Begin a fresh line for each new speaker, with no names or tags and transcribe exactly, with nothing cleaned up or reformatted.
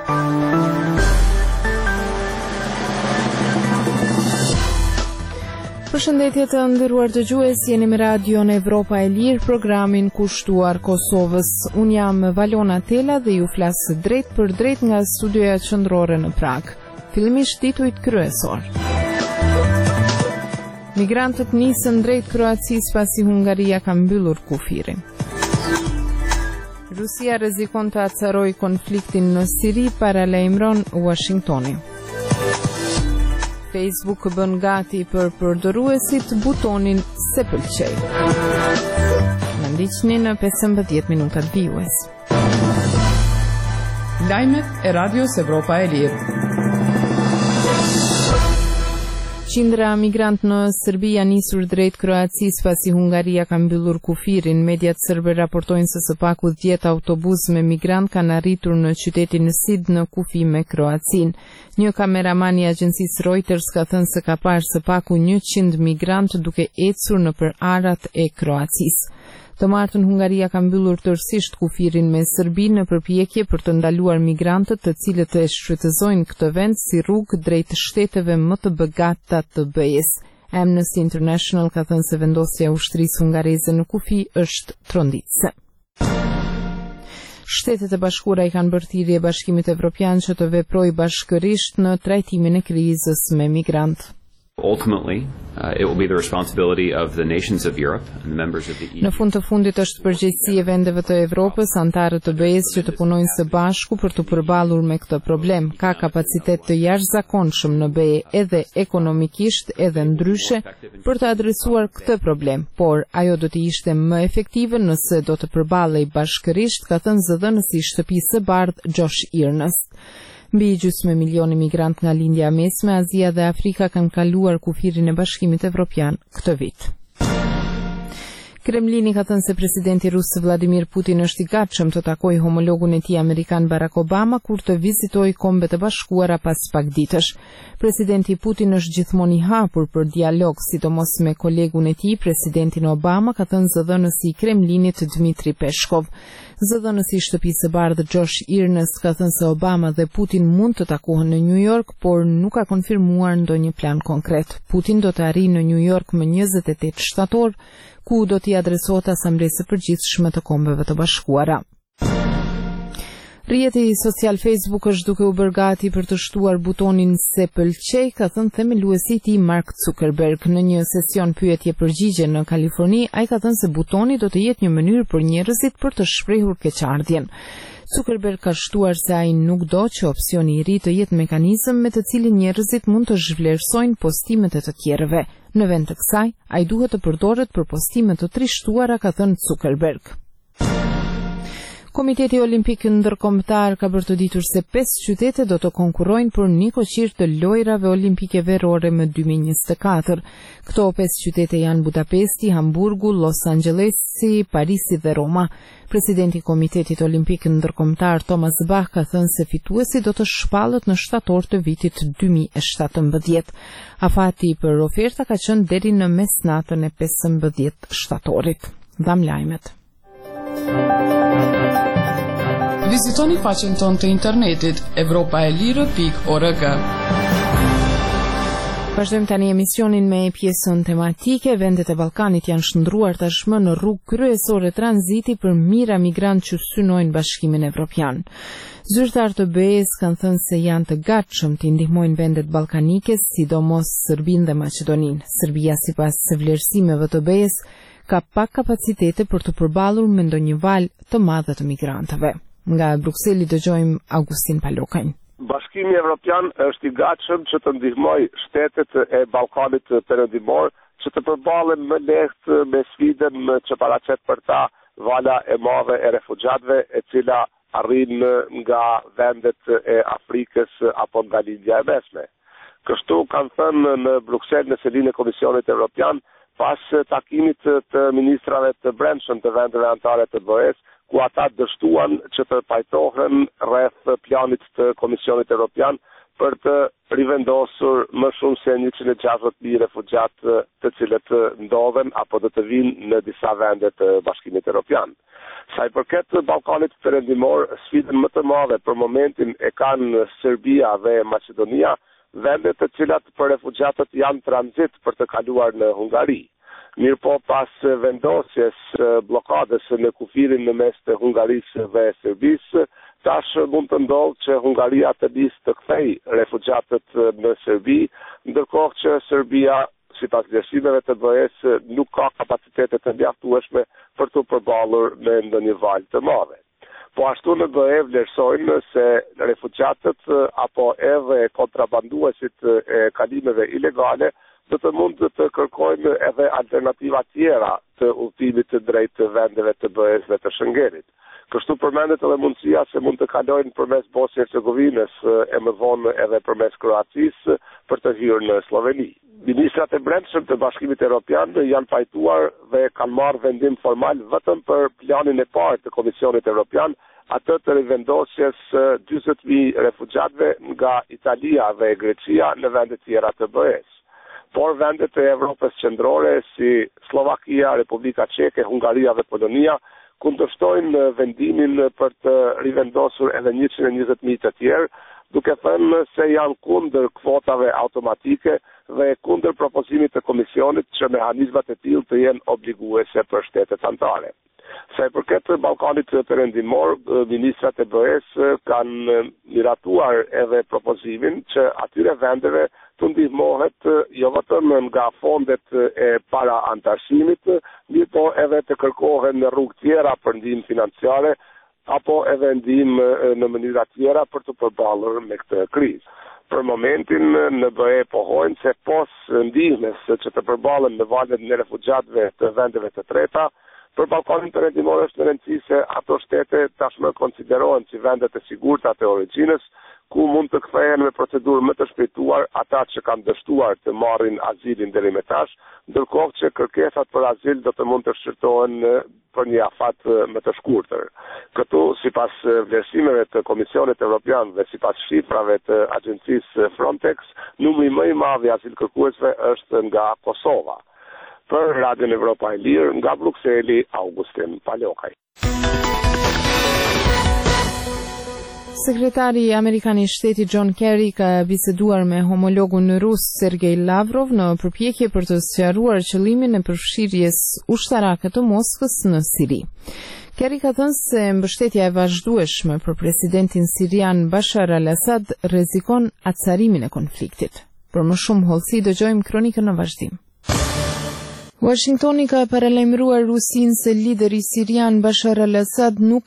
Përshëndetje të nderuar dëgjues, jeni me Radion Evropa e Lirë, programin kushtuar Kosovës. Unë jam Valona Tela dhe ju flas drejt për drejt nga studioja qendrore në Prag. Fillimisht titujt kryesor. Migrantët nisën drejt Kroacisë pasi Hungaria ka mbyllur kufirin. Rusia rrezikon të acarojë konfliktin në Siri, paralajmëron Washingtoni. Facebook bën gati për përdoruesit butonin se pëlqej. Në ndiqni në pesëmbëdhjetë minutat vijues.
Lajmet e Radios Evropa e Lirë.
Qindra migrant në Serbi janë nisur drejt Kroacisë pasi Hungaria ka mbyllur kufirin. Mediat serbe raportojnë se së paku dhjetë autobus me migrant kanë arritur në qytetin Sid në kufi me Kroacinë. Një kameraman i agjencisë Reuters ka thënë se ka parë së paku njëqind migrant duke ecur nëpër arat e Kroacisë. Të martën Hungaria ka mbyllur tërësisht kufirin me Serbinë në përpjekje për të ndaluar migrantët të cilët e shfrytëzojnë këtë vend si rrugë drejt shteteve më të begata të B E-s. Amnesty International ka thënë se vendosja e ushtrisë hungareze në kufi është tronditëse. Shtetet e Bashkuara i kanë bërë thirrje Bashkimit Evropian që të veprojë bashkërisht në trajtimin e krizës me migrantë.
Ultimately, uh, it will be the responsibility of the nations of Europe and the members of the E U.
Në fund të fundit është përgjegjësi e vendeve të Evropës, antarët të B E-s që të punojnë së bashku për të përballur me këtë problem. Ka kapacitet të jashtëzakonshëm në B E edhe ekonomikisht edhe ndryshe për të adresuar këtë problem, por ajo do të ishte më efektive nëse do të përballej bashkërisht, ka thënë zëdhënësi i shtëpisë së bardhë Josh Earnest. Mbi gjysmë milioni migrant nga lindja e mesme, Azia dhe Afrika kanë kaluar kufirin e Bashkimit Evropian këtë vit. Kremlini ka thënë se presidenti rus Vladimir Putin është i gatshëm të takojë homologun e tij amerikan Barack Obama kur të vizitojë Kombet e Bashkuara pas pak ditësh. Presidenti Putin është gjithmonë i hapur për dialog, sidomos me kolegun e tij, presidentin Obama, ka thënë zëdhënësi i Kremlinit Dmitri Peshkov. Zëdhënësi i shtëpisë së bardhë Josh Earnest ka thënë se Obama dhe Putin mund të takohen në New York, por nuk ka konfirmuar ndonjë plan konkret. Putin do të arrijë në New York më njëzet e tetë shtator, ku do t'i adresohet Asamblesë së Përgjithshme të Kombeve të Bashkuara. Rrjeti social Facebook është duke u bërë gati për të shtuar butonin se pëlqej, ka thënë themeluesi i tij Mark Zuckerberg në një sesion pyetje përgjigje në Kaliforni. Ai ka thënë se butoni do të jetë një mënyrë për njerëzit për të shprehur keqardhjen. Zuckerberg ka shtuar se ai nuk do që opsioni i ri të jetë mekanizëm me të cilin njerëzit mund të zhvlerësojnë postimet e të tjerëve. Në vend të kësaj, ai duhet të përdoret për postime të trishtuara, ka thënë Zuckerberg. Komiteti Olimpik Ndërkombëtar ka bërë të ditur se pesë qytete do të konkurrojnë për një koqir të lojrave olimpike verore më dy mijë e njëzet e katër. Këto pesë qytete janë Budapesti, Hamburgu, Los Angelesi, Parisi dhe Roma. Presidenti i Komitetit Olimpik Ndërkombëtar Thomas Bach ka thënë se fituesi do të shpallet në shtator të vitit dy mijë e shtatëmbëdhjetë. Afati për oferta ka qenë deri në mesnatën e pesëmbëdhjetë shtatorit. Dham lajmet.
Vizitoni faqen tonë të internetit evropaelire pikë org.
Vazhdojmë tani emisionin me pjesën tematike. Vendet e Ballkanit janë shndruar tashmë në rrugë kryesore tranziti për mijëra migrantë që synojnë Bashkimin Evropian. Zyrtar të B E-s kanë thënë se janë të gatshëm të ndihmojnë vendet ballkanike, sidomos Serbinë dhe Maqedoninë. Serbia, sipas vlerësimeve të B E-s, ka pak kapacitete për të përballur me ndonjë val të madh të migrantëve. Nga Brukseli dëgjojmë Augustin Palokën.
Bashkimi Evropian është i gatshëm që të ndihmojë shtetet e Ballkanit Perëndimor që të përballen më lehtë me sfidën që paraqet për ta vala e madhe e refugjatëve, e cila arrin nga vendet e Afrikës apo nga lindja e mesme. Kështu kanë thënë në Bruksel në selinë e Komisionit Evropian pas takimit të ministrave të brendshëm të vendeve anëtare të B E-s, ku ata dështuan që të pajtohen rreth planit të Komisionit Evropian për të rivendosur më shumë se njëqind e gjashtëdhjetë mijë refugjat të cilët ndodhen apo do të vinë në disa vende të Bashkimit Evropian. Sa i përket Ballkanit Perëndimor, sfidën më të madhe për momentin e kanë Serbia dhe Maqedonia, vende të cilat për refugjatët janë tranzit për të kaluar në Hungari. Mirë po pas vendosjes blokadës në kufirin në mes të Hungarisë dhe Serbisë, tash mund të ndodhë që Hungaria të disë të kthej refugjatët në Serbi, ndërkohë që Serbia, sipas vlerësimeve të B E-s, nuk ka kapacitete të mjaftueshme për të përballur me ndonjë valë të madhe. Po ashtu në B E vlerësojnë se refugjatët apo edhe kontrabanduesit e kalimeve ilegale do të mund të kërkojnë edhe alternativa tjera të udhëtimit të drejtë vendeve të B E-s dhe të Schengenit. Kështu përmendet edhe mundësia se mund të kalojnë përmes Bosnjë Hercegovinës e më vonë edhe përmes Kroacisë për të hyrë në Sloveni. Ministrat e brendshëm të Bashkimit Evropian janë pajtuar dhe kanë marrë vendim formal vetëm për planin e parë të Komisionit Evropian, atë të rivendosjes dyzet mijë refugjatëve nga Italia dhe Greqia në vende tjera të B E-s. Por vendet e Evropës qendrore si Slovakia, Republika Çeke, Hungaria dhe Polonia kundërshtojnë vendimin për të rivendosur edhe njëqind e njëzet mijë të tjerë, duke thënë se janë kundër kvotave automatike dhe kundër propozimit të Komisionit që mehanizmat e tillë të jenë obliguese për shtetet anëtare. Sa i përket Ballkanit Perëndimor, ministrat e B E-s kanë miratuar edhe propozimin që atyre vendeve të ndihmohet jo vetëm nga fondet e para antarësimit, mirë po edhe të kërkohen rrugë tjera për ndihmë financiare apo edhe ndihmë në mënyra tjera për të përballur me këtë krizë. Për momentin në B E pohojnë se pos ndihmës që të përballen me valët në refugjatëve të vendeve të treta, për Ballkanin Perëndimor është në rëndësi se ato shtete tashmë konsiderohen si vendet e sigurta të origjinës, ku mund të kthehen me procedurë më të shpejtuar ata që kanë dështuar të marrin azilin deri më tash, ndërkohë që kërkesat për azil do të mund të shqyrtohen për një afat më të shkurtër. Këtu, sipas vlerësimeve të Komisionit Evropian dhe sipas shifrave të agjencisë Frontex, numri më i madh i azil kërkuesve është nga Kosova. Për Radion Evropa e Lirë, nga Brukseli, Augustin Palokaj.
Sekretari Amerikan i Shtetit John Kerry ka biseduar me homologun rus Sergej Lavrov në përpjekje për të sqaruar qëllimin e përfshirjes ushtarake të Moskës në Siri. Kerry ka thënë se mbështetja e vazhdueshme për presidentin sirian Bashar al-Assad rrezikon acarimin e konfliktit. Për më shumë hollësi dëgjojmë kronikën në vazhdim. Washingtoni ka paralajmëruar Rusinë se lideri sirian Bashar al-Assad nuk